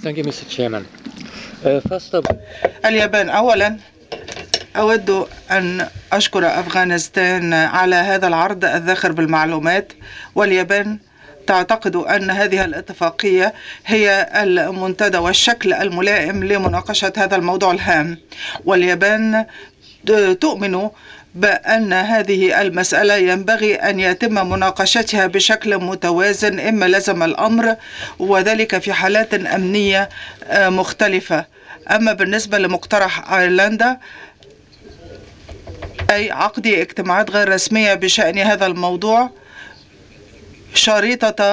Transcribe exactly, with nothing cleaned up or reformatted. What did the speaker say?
Thank you, Mister Chairman. Uh, first of اليابان. أولا أود أن أشكر أفغانستان على هذا العرض الذاخر بالمعلومات، واليابان تعتقد أن هذه الاتفاقية هي المنتدى والشكل الملائم لمناقشة هذا الموضوع الهام، واليابان تؤمن بأن هذه المسألة ينبغي أن يتم مناقشتها بشكل متوازن إما لزم الأمر، وذلك في حالات أمنية مختلفة. أما بالنسبة لمقترح أيرلندا، أي عقد اجتماعات غير رسمية بشأن هذا الموضوع، شريطة